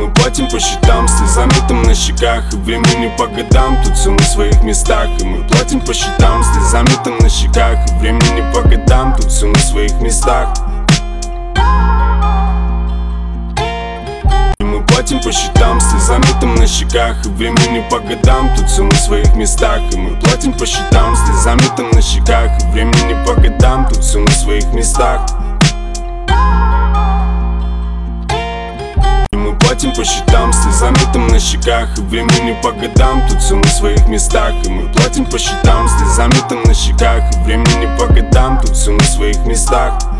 мы платим по счетам, слезами там на щеках. И времени по годам, тут все на своих местах. И мы платим по счетам, слезами там на щеках. И времени по годам, тут все на своих местах. И мы платим по счетам, слезами там на щеках. И времени по годам, тут все на своих местах. И мы платим по счетам, слезами там на щеках. И времени по годам, тут все на своих местах. Платим по счетам, слезами там на щеках. И времени по годам, тут все на своих местах. И мы платим по счетам, слезами там на щеках. И времени по годам, тут все на своих местах.